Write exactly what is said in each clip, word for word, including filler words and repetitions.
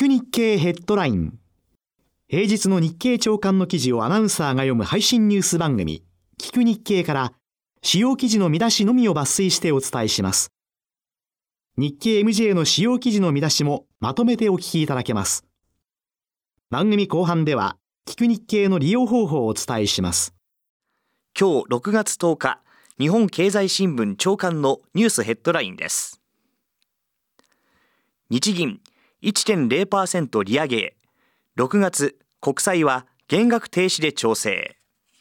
く日経ヘッドライン。平日の日経朝刊の記事をアナウンサーが読む配信ニュース番組、聞く日経から主要記事の見出しのみを抜粋してお伝えします。日経 エムジェー の主要記事の見出しもまとめてお聞きいただけます。番組後半では、聞く日経の利用方法をお伝えします。 今日ろくがつとおか、日本経済新聞朝刊のニュースヘッドラインです。日銀 いってんれいパーセント 利上げ、ろくがつ国債は減額停止で調整。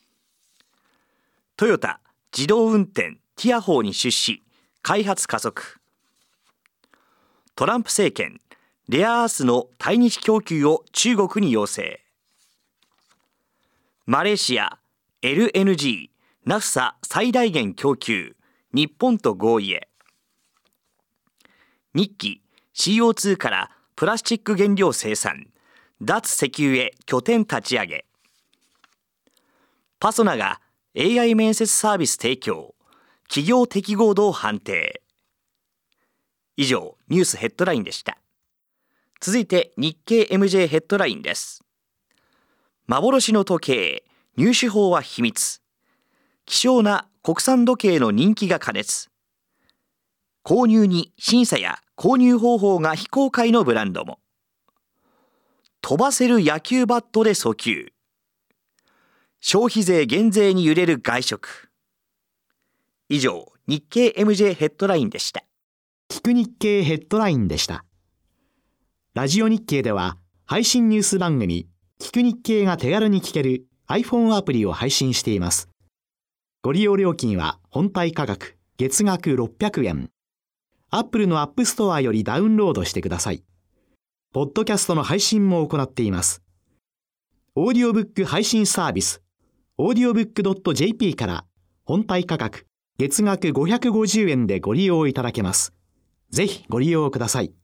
トヨタ自動運転ティアフォーに出資、開発加速。トランプ政権、レアアースの対日供給を中国に要請。マレーシア エルエヌジー ナフサ最大限供給、日本と合意へ。日記 シーオーツー からプラスチック原料生産、脱石油へ拠点立ち上げ。パソナが エーアイ 面接サービス提供、企業適合度を判定。以上、ニュースヘッドラインでした。続いて日経 エムジェー ヘッドラインです。幻の時計、入手法は秘密。希少な国産時計の人気が過熱。購入に審査や購入方法が非公開のブランドも。飛ばせる野球バットで訴求。消費税減税に揺れる外食。以上、日経 エムジェー ヘッドラインでした。 聞く日経ヘッドラインでした。ラジオ日経では配信ニュース番組聞く日経が手軽に聞ける iPhone アプリを配信しています。ご利用料金は本体価格月額ろっぴゃくえん。Apple の App Store よりダウンロードしてください。ポッドキャストの配信も行っています。オーディオブック配信サービス オーディオブックドットジェーピー から本体価格月額ごひゃくごじゅうえんでご利用いただけます。ぜひご利用ください。